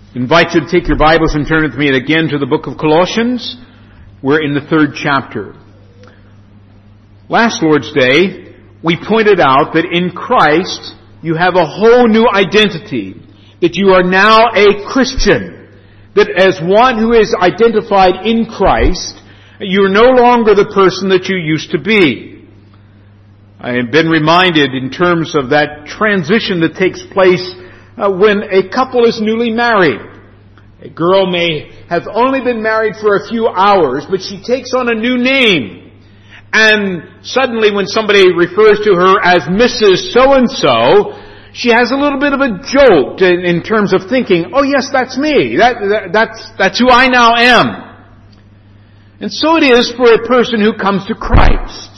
I invite you to take your Bibles and turn with me again to the book of Colossians. We're in the 3rd chapter. Last Lord's Day, we pointed out that in Christ you have a whole new identity, that you are now a Christian, that as one who is identified in Christ, you're no longer the person that you used to be. I have been reminded in terms of that transition that takes place when a couple is newly married. A girl may have only been married for a few hours, but she takes on a new name. And suddenly when somebody refers to her as Mrs. So-and-so, she has a little bit of a jolt in terms of thinking, oh yes, that's me. That's who I now am. And so it is for a person who comes to Christ.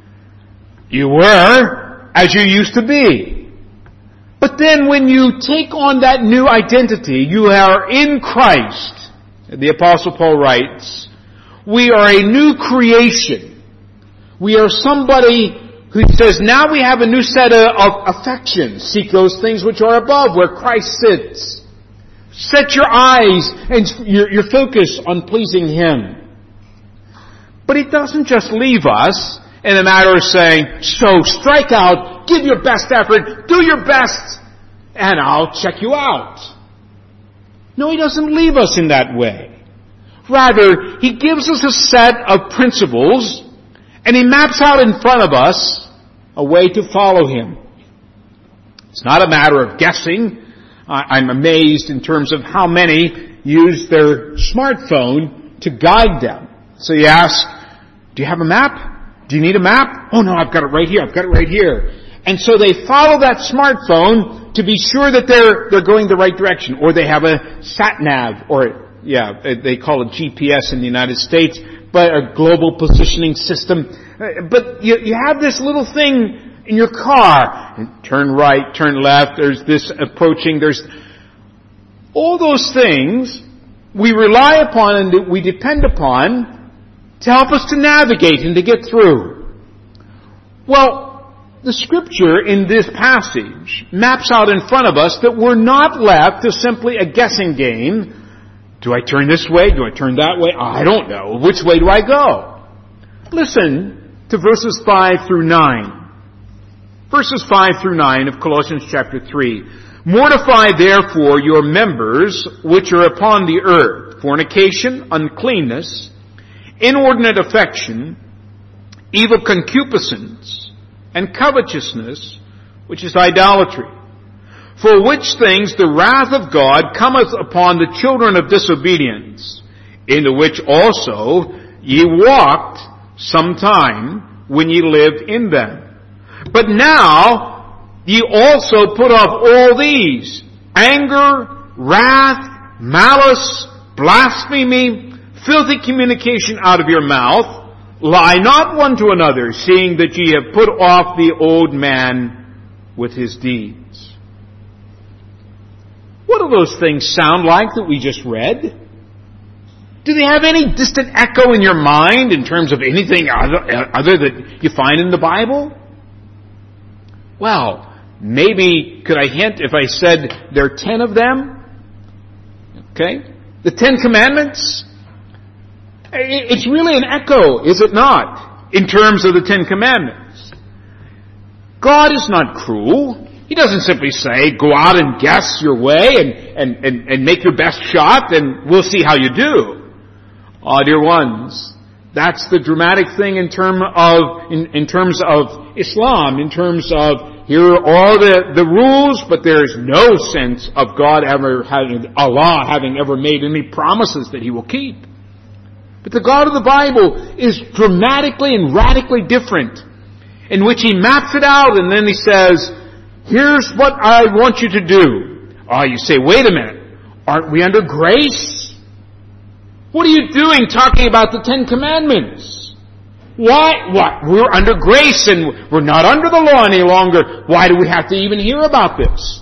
You were as you used to be. But then when you take on that new identity, you are in Christ. The Apostle Paul writes, we are a new creation. We are somebody who says, now we have a new set of affections. Seek those things which are above, where Christ sits. Set your eyes and your focus on pleasing Him. But it doesn't just leave us in a matter of saying, so strike out, give your best effort, do your best, and I'll check you out. No, He doesn't leave us in that way. Rather, He gives us a set of principles, and He maps out in front of us a way to follow Him. It's not a matter of guessing. I'm amazed in terms of how many use their smartphone to guide them. So you ask, do you have a map? Do you need a map? Oh no, I've got it right here. I've got it right here. And so they follow that smartphone to be sure that they're going the right direction. Or they have a sat-nav, or they call it GPS in the United States, but a global positioning system. But you have this little thing in your car. Turn right, turn left, there's this approaching, there's all those things we rely upon and we depend upon to help us to navigate and to get through. Well, the Scripture in this passage maps out in front of us that we're not left to simply a guessing game. Do I turn this way? Do I turn that way? I don't know. Which way do I go? Listen to verses 5 through 9. Verses 5 through 9 of Colossians chapter 3. Mortify therefore your members which are upon the earth, fornication, uncleanness, inordinate affection, evil concupiscence, and covetousness, which is idolatry. For which things the wrath of God cometh upon the children of disobedience, into which also ye walked sometime when ye lived in them. But now ye also put off all these: anger, wrath, malice, blasphemy, filthy communication out of your mouth. Lie not one to another, seeing that ye have put off the old man with his deeds. What do those things sound like that we just read? Do they have any distant echo in your mind in terms of anything other that you find in the Bible? Well, maybe could I hint if I said there are 10 of them? Okay? The 10 Commandments? It's really an echo, is it not, in terms of the 10 Commandments? God is not cruel. He doesn't simply say, go out and guess your way and make your best shot and we'll see how you do. Dear ones, that's the dramatic thing in terms of Islam, in terms of here are all the rules, but there is no sense of Allah having ever made any promises that He will keep. But the God of the Bible is dramatically and radically different, in which He maps it out and then He says, here's what I want you to do. You say, wait a minute, aren't we under grace? What are you doing talking about the 10 Commandments? Why? What? We're under grace and we're not under the law any longer. Why do we have to even hear about this?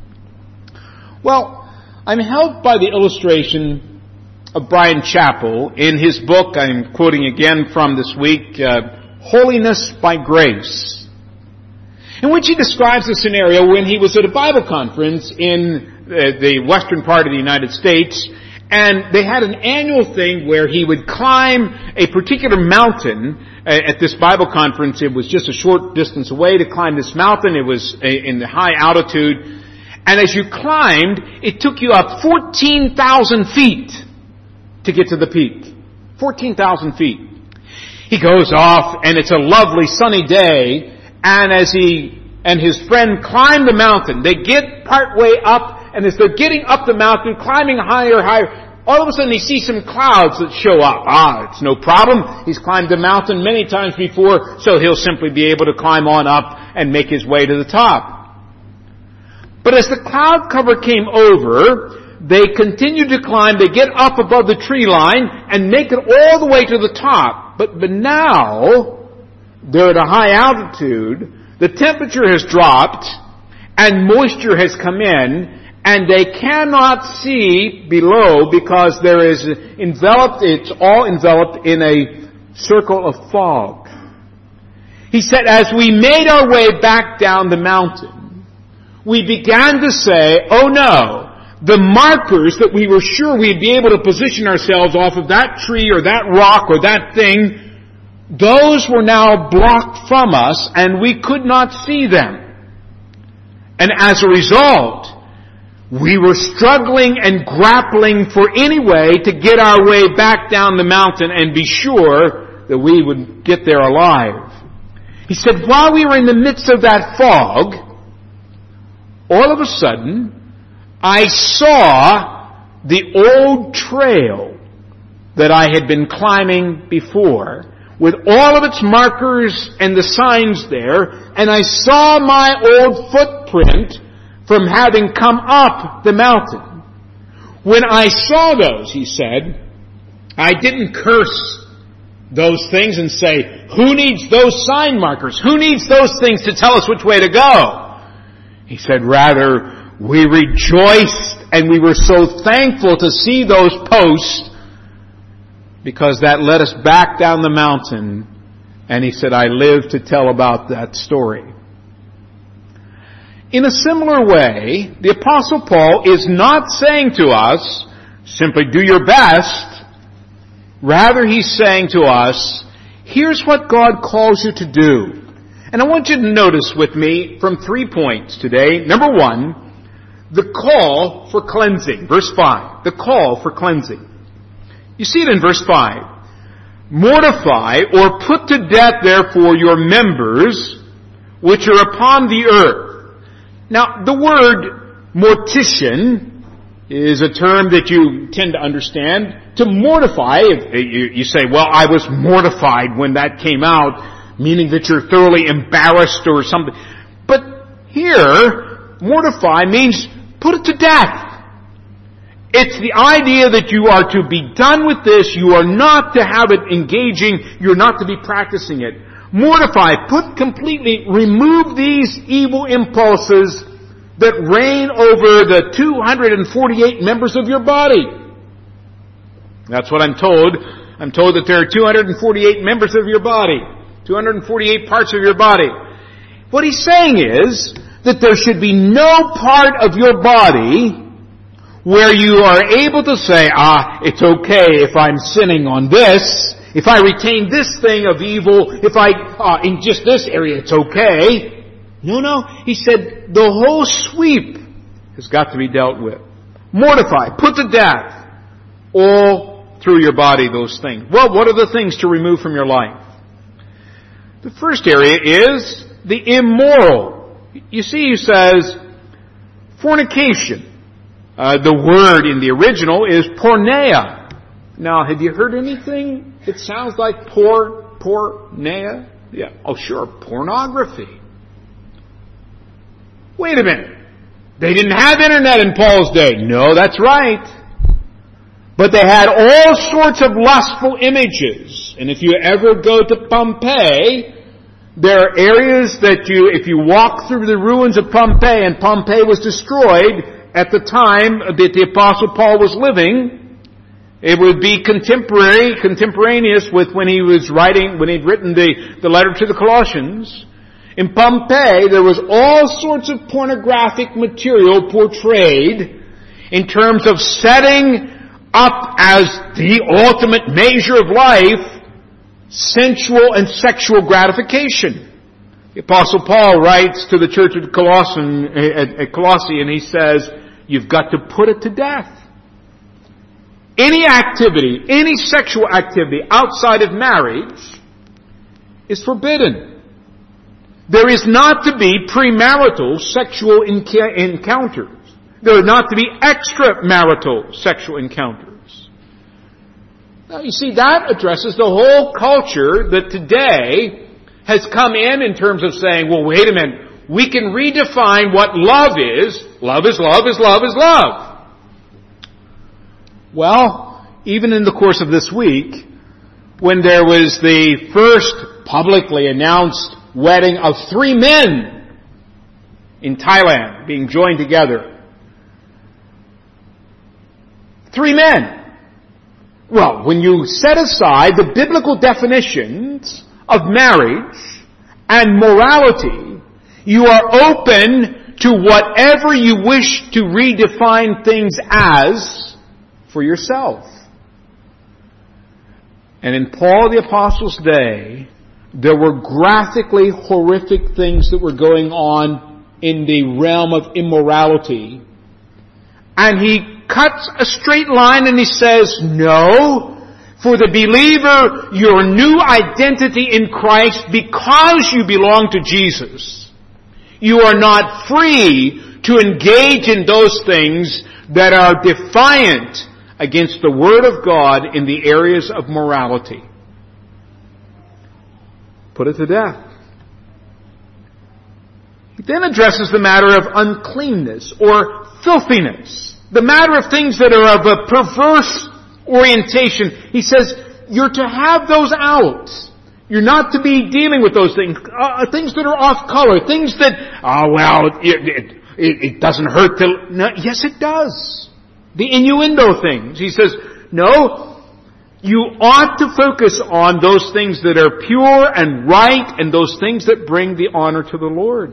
Well, I'm helped by the illustration of Bryan Chapell in his book, I'm quoting again from this week, Holiness by Grace, in which he describes a scenario when he was at a Bible conference in the western part of the United States, and they had an annual thing where he would climb a particular mountain. At this Bible conference, it was just a short distance away to climb this mountain. It was in the high altitude. And as you climbed, it took you up 14,000 feet to get to the peak. 14,000 feet. He goes off, and it's a lovely sunny day, and as he and his friend climb the mountain, they get part way up, and as they're getting up the mountain, climbing higher, all of a sudden he sees some clouds that show up. It's no problem. He's climbed the mountain many times before, so he'll simply be able to climb on up and make his way to the top. But as the cloud cover came over, they continue to climb. They get up above the tree line and make it all the way to the top. But now, they're at a high altitude. The temperature has dropped and moisture has come in, and they cannot see below because it's all enveloped in a circle of fog. He said, as we made our way back down the mountain, we began to say, oh no, the markers that we were sure we'd be able to position ourselves off of that tree or that rock or that thing, those were now blocked from us and we could not see them. And as a result, we were struggling and grappling for any way to get our way back down the mountain and be sure that we would get there alive. He said, while we were in the midst of that fog, all of a sudden, I saw the old trail that I had been climbing before, with all of its markers and the signs there, and I saw my old footprint from having come up the mountain. When I saw those, he said, I didn't curse those things and say, who needs those sign markers? Who needs those things to tell us which way to go? He said, rather, we rejoiced and we were so thankful to see those posts because that led us back down the mountain. And he said, I live to tell about that story. In a similar way, the Apostle Paul is not saying to us, simply do your best. Rather, he's saying to us, here's what God calls you to do. And I want you to notice with me from 3 points today. Number 1, the call for cleansing. Verse 5, the call for cleansing. You see it in verse 5. Mortify or put to death, therefore, your members which are upon the earth. Now, the word mortician is a term that you tend to understand. To mortify, you say, well, I was mortified when that came out, meaning that you're thoroughly embarrassed or something. But here, mortify means put it to death. It's the idea that you are to be done with this, you are not to have it engaging, you're not to be practicing it. Mortify, remove these evil impulses that reign over the 248 members of your body. That's what I'm told. I'm told that there are 248 members of your body. 248 parts of your body. What he's saying is that there should be no part of your body where you are able to say, it's okay if I'm sinning on this. If I retain this thing of evil, in just this area, it's okay. No. He said the whole sweep has got to be dealt with. Mortify, put to death, all through your body those things. Well, what are the things to remove from your life? The first area is the immoral. You see, he says, fornication. The word in the original is porneia. Now, have you heard anything that sounds like porneia? Yeah. Oh, sure. Pornography. Wait a minute. They didn't have internet in Paul's day. No, that's right. But they had all sorts of lustful images. And if you ever go to Pompeii, there are areas that if you walk through the ruins of Pompeii, and Pompeii was destroyed at the time that the Apostle Paul was living, it would be contemporaneous with when he'd written the letter to the Colossians. In Pompeii, there was all sorts of pornographic material portrayed in terms of setting up as the ultimate measure of life sensual and sexual gratification. The Apostle Paul writes to the church at Colossae, and he says, you've got to put it to death. Any activity, any sexual activity outside of marriage is forbidden. There is not to be premarital sexual encounters. There are not to be extramarital sexual encounters. Now, you see, that addresses the whole culture that today has come in terms of saying, well, wait a minute, we can redefine what love is. Love is love is love is love. Well, even in the course of this week, when there was the first publicly announced wedding of 3 men in Thailand being joined together. 3 men. Well, when you set aside the biblical definitions of marriage and morality, you are open to whatever you wish to redefine things as for yourself. And in Paul the Apostle's day, there were graphically horrific things that were going on in the realm of immorality. And he cuts a straight line and he says, no, for the believer, your new identity in Christ, because you belong to Jesus, you are not free to engage in those things that are defiant against the Word of God in the areas of morality. Put it to death. He then addresses the matter of uncleanness or filthiness. The matter of things that are of a perverse orientation. He says, you're to have those out. You're not to be dealing with those things. Things that are off color. Things that, it doesn't hurt to... No, yes, it does. The innuendo things. He says, no, you ought to focus on those things that are pure and right and those things that bring the honor to the Lord.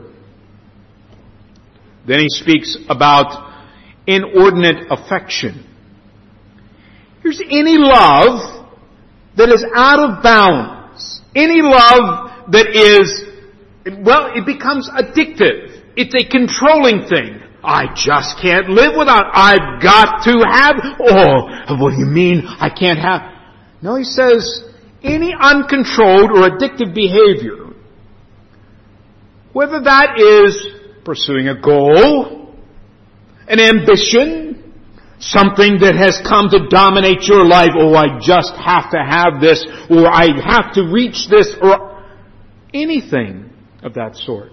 Then he speaks about inordinate affection. Here's any love that is out of bounds. Any love that is, well, it becomes addictive. It's a controlling thing. I just can't live without. I've got to have. What do you mean I can't have? No, he says, any uncontrolled or addictive behavior, whether that is pursuing a goal, an ambition, something that has come to dominate your life, I just have to have this, or I have to reach this, or anything of that sort.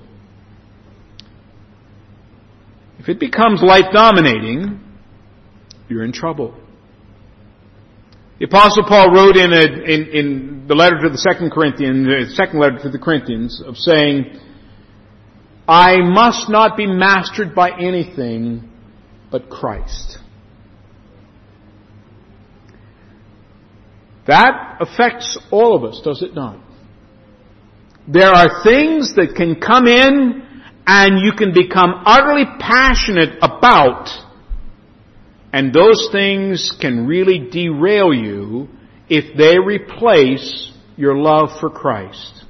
If it becomes life-dominating, you're in trouble. The Apostle Paul wrote in the letter to the second letter to the Corinthians, of saying, I must not be mastered by anything but Christ. That affects all of us, does it not? There are things that can come in and you can become utterly passionate about, and those things can really derail you if they replace your love for Christ.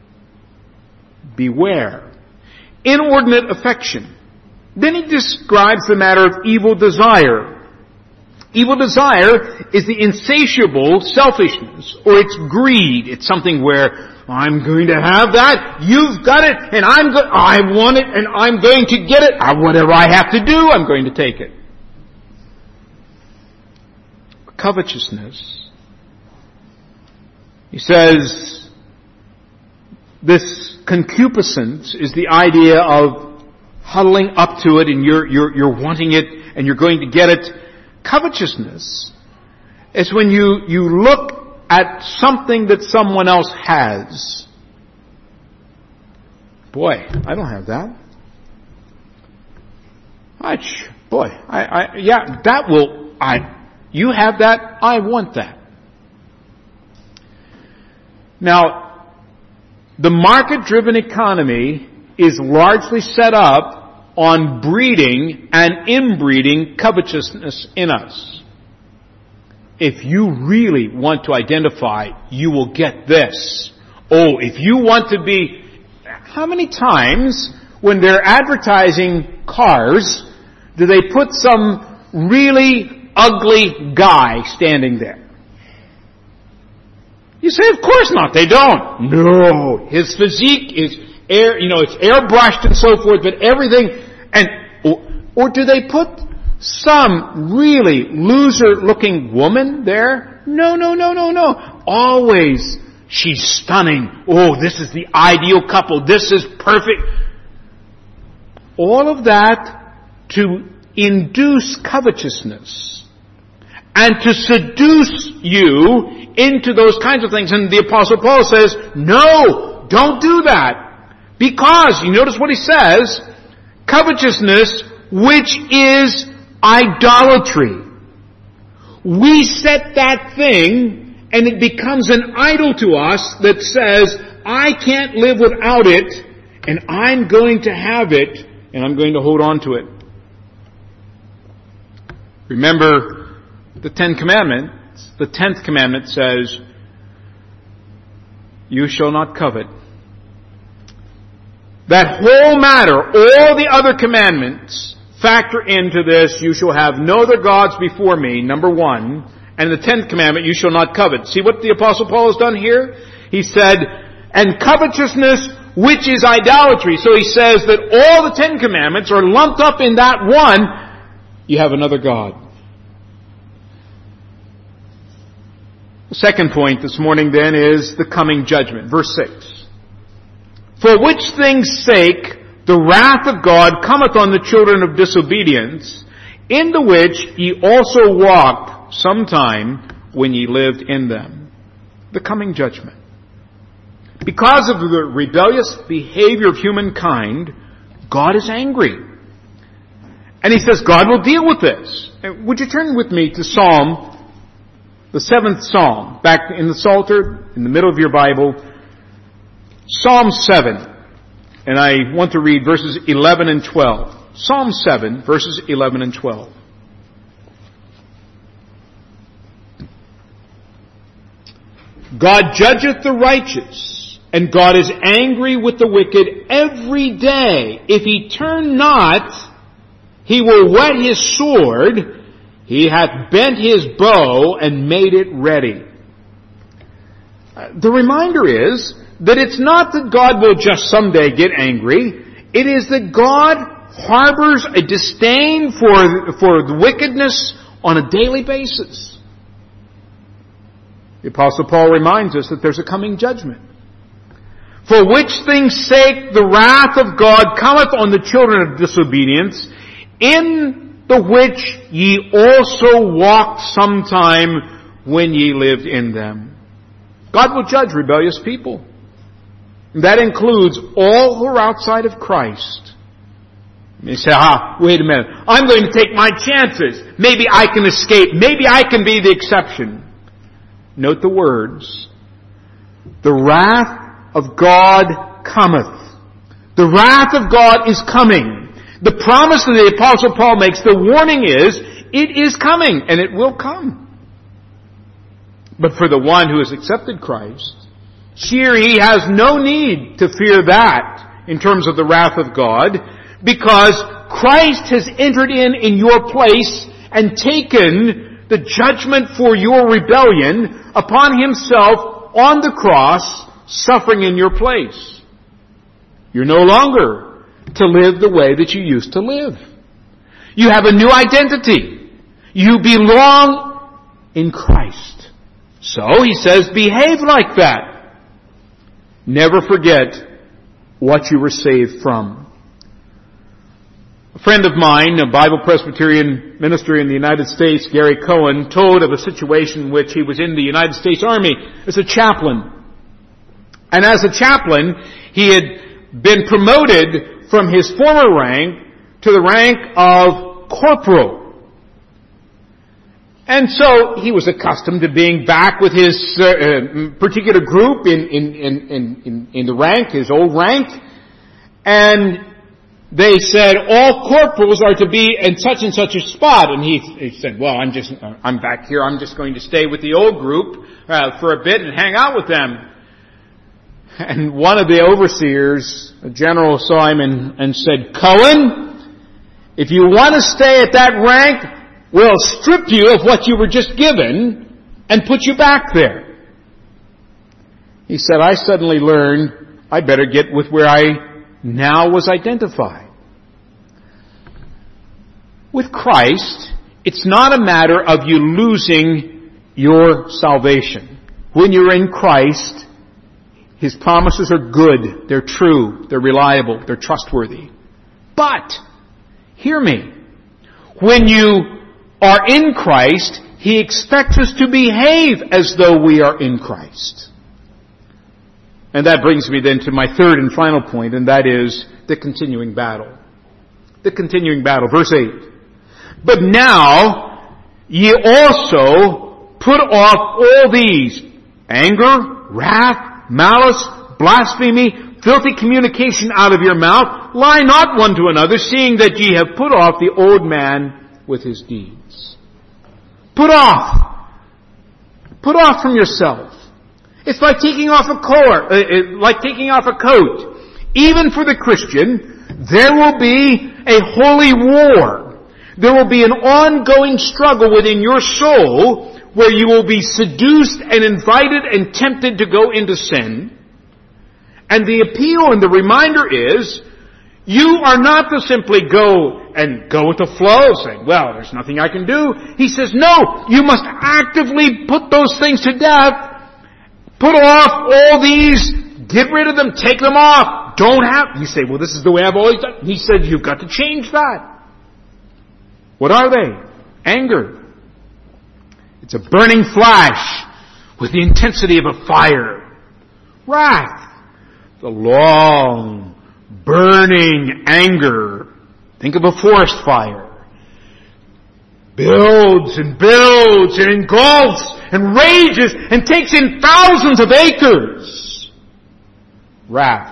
Beware. Inordinate affection. Then he describes the matter of evil desire. Evil desire is the insatiable selfishness, or it's greed. It's something where I'm going to have that, you've got it, and I want it, and I'm going to get it. Whatever I have to do, I'm going to take it. Covetousness. He says, this concupiscence is the idea of huddling up to it, and you're wanting it, and you're going to get it. Covetousness is when you look at something that someone else has. Boy, I don't have that. You have that, I want that. Now, the market-driven economy is largely set up on breeding and inbreeding covetousness in us. If you really want to identify, you will get this. Oh, if you want to be... How many times when they're advertising cars do they put some really ugly guy standing there? You say, of course not. They don't. No. His physique is it's airbrushed and so forth, but everything, or do they put some really loser-looking woman there? No. Always, she's stunning. Oh, this is the ideal couple. This is perfect. All of that to induce covetousness and to seduce you into those kinds of things. And the Apostle Paul says, no, don't do that. Because, you notice what he says, covetousness, which is idolatry. We set that thing, and it becomes an idol to us that says, I can't live without it, and I'm going to have it, and I'm going to hold on to it. Remember the 10 Commandments. The 10th commandment says, you shall not covet. That whole matter, all the other commandments factor into this, you shall have no other gods before me, number 1. And the 10th commandment, you shall not covet. See what the Apostle Paul has done here? He said, and covetousness, which is idolatry. So he says that all the 10 commandments are lumped up in that one. You have another God. The second point this morning then is the coming judgment. Verse 6. For which things' sake the wrath of God cometh on the children of disobedience, in the which ye also walked sometime when ye lived in them. The coming judgment. Because of the rebellious behavior of humankind, God is angry. And he says God will deal with this. Would you turn with me to Psalm, the 7th Psalm, back in the Psalter, in the middle of your Bible, Psalm 7. And I want to read verses 11 and 12. Psalm 7, verses 11 and 12. God judgeth the righteous, and God is angry with the wicked every day. If he turn not, he will whet his sword. He hath bent his bow and made it ready. The reminder is that it's not that God will just someday get angry. It is that God harbors a disdain for the wickedness on a daily basis. The Apostle Paul reminds us that there's a coming judgment. For which things' sake the wrath of God cometh on the children of disobedience, in the which ye also walked sometime when ye lived in them. God will judge rebellious people. That includes all who are outside of Christ. You say, wait a minute. I'm going to take my chances. Maybe I can escape. Maybe I can be the exception. Note the words. The wrath of God cometh. The wrath of God is coming. The promise that the Apostle Paul makes, the warning is, it is coming, and it will come. But for the one who has accepted Christ, here he has no need to fear that in terms of the wrath of God, because Christ has entered in your place and taken the judgment for your rebellion upon himself on the cross, suffering in your place. You're no longer to live the way that you used to live. You have a new identity. You belong in Christ. So, he says, behave like that. Never forget what you were saved from. A friend of mine, a Bible Presbyterian minister in the United States, Gary Cohen, told of a situation in which he was in the United States Army as a chaplain. And as a chaplain, he had been promoted from his former rank to the rank of corporal. And so he was accustomed to being back with his particular group in the rank, his old rank. And they said all corporals are to be in such and such a spot. And he said, well, I'm back here. I'm just going to stay with the old group for a bit and hang out with them. And one of the overseers, a general, saw him and said, Cohen, if you want to stay at that rank, we'll strip you of what you were just given and put you back there. He said, I suddenly learned I better get with where I now was identified. With Christ, it's not a matter of you losing your salvation. When you're in Christ, His promises are good, they're true, they're reliable, they're trustworthy. But, hear me, when you are in Christ, He expects us to behave as though we are in Christ. And that brings me then to my third and final point, and that is the continuing battle. The continuing battle. Verse 8. But now ye also put off all these: anger, wrath, malice, blasphemy, filthy communication out of your mouth. Lie not one to another, seeing that ye have put off the old man with his deeds. Put off. Put off from yourself. It's like taking off a coat. Even for the Christian, there will be a holy war. There will be an ongoing struggle within your soul where you will be seduced and invited and tempted to go into sin. And the appeal and the reminder is, you are not to simply go with the flow, saying, well, there's nothing I can do. He says, no, you must actively put those things to death. Put off all these, get rid of them, take them off. You say, well, this is the way I've always done. He said, you've got to change that. What are they? Anger. It's a burning flash with the intensity of a fire. Wrath. The long, burning anger. Think of a forest fire. Builds and engulfs and rages and takes in thousands of acres. Wrath.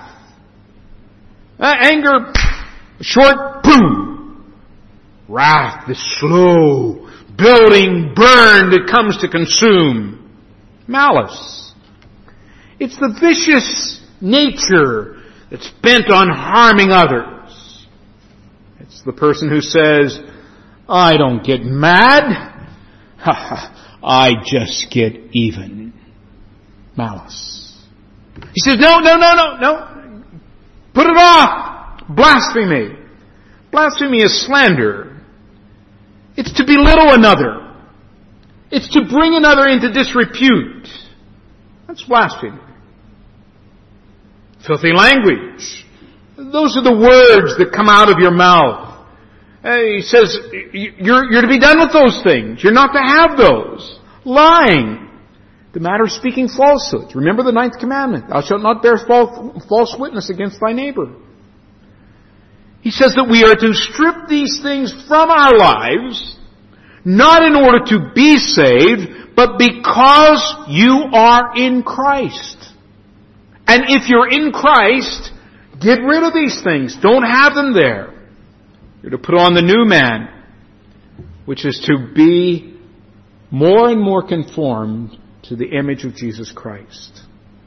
Anger, short, boom. Wrath, the slow, building burn that comes to consume. Malice. It's the vicious nature that's bent on harming others. It's the person who says, I don't get mad. I just get even. Malice. He says, no. Put it off. Blasphemy. Blasphemy is slander. It's to belittle another. It's to bring another into disrepute. That's blasphemy. Filthy language. Those are the words that come out of your mouth. He says, you're to be done with those things. You're not to have those. Lying. The matter of speaking falsehoods. Remember the 9th commandment. Thou shalt not bear false witness against thy neighbor. He says that we are to strip these things from our lives, not in order to be saved, but because you are in Christ. And if you're in Christ, get rid of these things. Don't have them there. You're to put on the new man, which is to be more and more conformed to the image of Jesus Christ.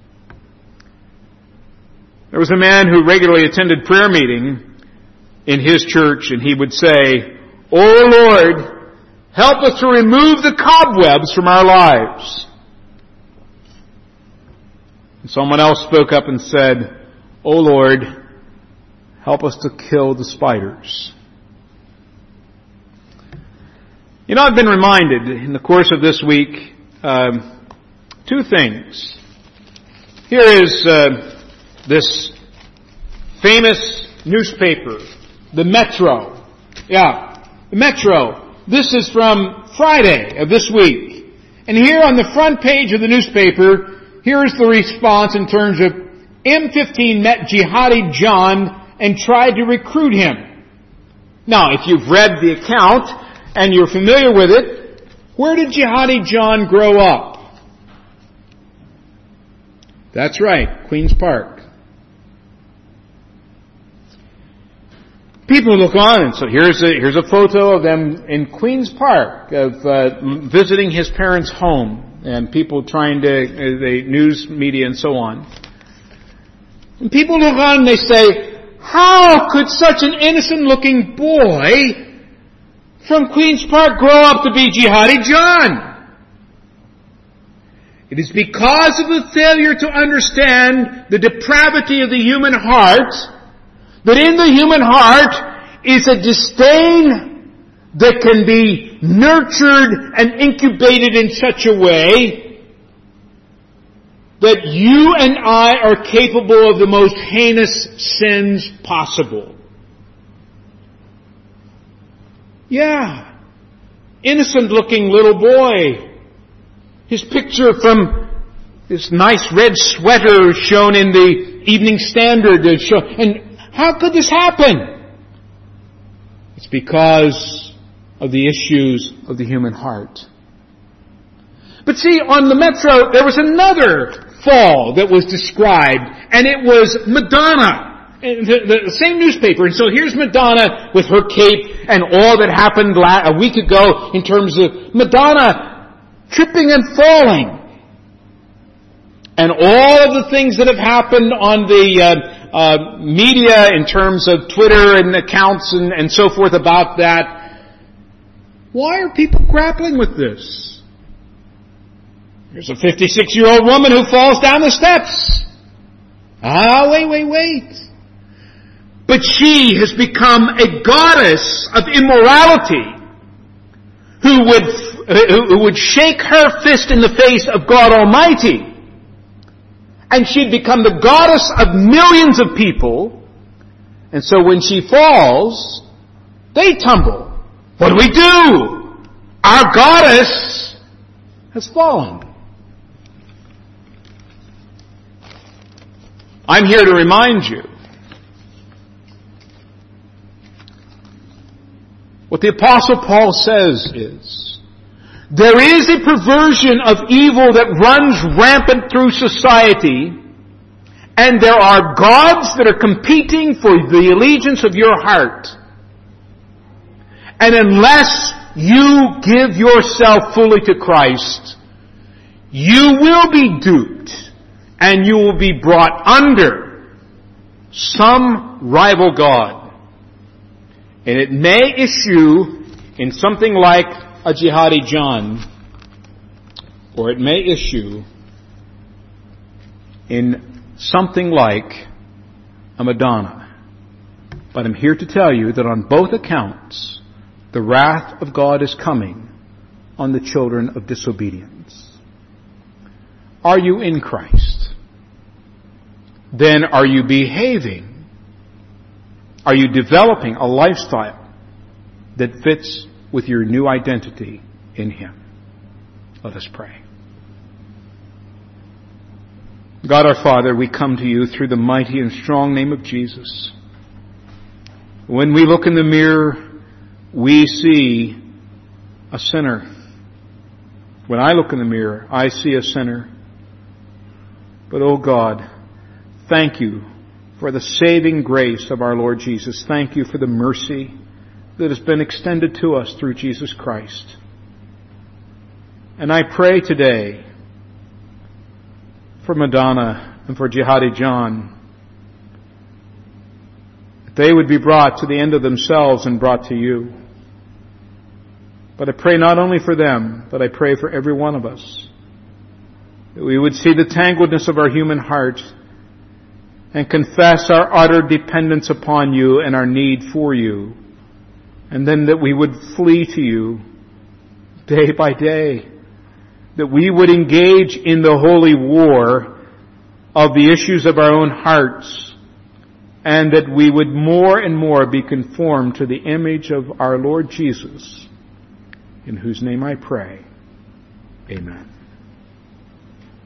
There was a man who regularly attended prayer meeting in his church, and he would say, "Oh Lord, help us to remove the cobwebs from our lives." And someone else spoke up and said, "Oh Lord, help us to kill the spiders." You know, I've been reminded in the course of this week, two things. Here is this famous newspaper, the Metro. Yeah, the Metro. This is from Friday of this week. And here on the front page of the newspaper, here is the response in terms of M15 met Jihadi John and tried to recruit him. Now, if you've read the account and you're familiar with it, where did Jihadi John grow up? That's right, Queen's Park. people look on, and so here's a photo of them in Queen's Park, of visiting his parents' home, and people trying to, the news media and so on. And people look on and they say, how could such an innocent-looking boy from Queen's Park grow up to be Jihadi John? It is because of the failure to understand the depravity of the human heart that in the human heart is a disdain that can be nurtured and incubated in such a way that you and I are capable of the most heinous sins possible. Yeah. Innocent-looking little boy. His picture from this nice red sweater shown in the Evening Standard. And how could this happen? It's because of the issues of the human heart. But see, on the Metro, there was another fall that was described, and it was Madonna. The same newspaper. And so here's Madonna with her cape and all that happened a week ago in terms of Madonna tripping and falling. And all of the things that have happened on the media in terms of Twitter and accounts and so forth about that. Why are people grappling with this? Here's a 56-year-old woman who falls down the steps. Wait. But she has become a goddess of immorality who would shake her fist in the face of God Almighty. And she'd become the goddess of millions of people. And so when she falls, they tumble. What do? Our goddess has fallen. I'm here to remind you what the Apostle Paul says is, there is a perversion of evil that runs rampant through society, and there are gods that are competing for the allegiance of your heart. And unless you give yourself fully to Christ, you will be duped, and you will be brought under some rival god. And it may issue in something like a Jihadi John, or it may issue in something like a Madonna. But I'm here to tell you that on both accounts, the wrath of God is coming on the children of disobedience. Are you in Christ? Then are you behaving? Are you developing a lifestyle that fits with your new identity in Him? Let us pray. God our Father, we come to you through the mighty and strong name of Jesus. When we look in the mirror, we see a sinner. When I look in the mirror, I see a sinner. But, oh God, thank you for the saving grace of our Lord Jesus. Thank you for the mercy that has been extended to us through Jesus Christ. And I pray today for Madonna and for Jihadi John, that they would be brought to the end of themselves and brought to you. But I pray not only for them, but I pray for every one of us, that we would see the tangledness of our human heart and confess our utter dependence upon you and our need for you. And then that we would flee to you day by day. That we would engage in the holy war of the issues of our own hearts. And that we would more and more be conformed to the image of our Lord Jesus, in whose name I pray. Amen.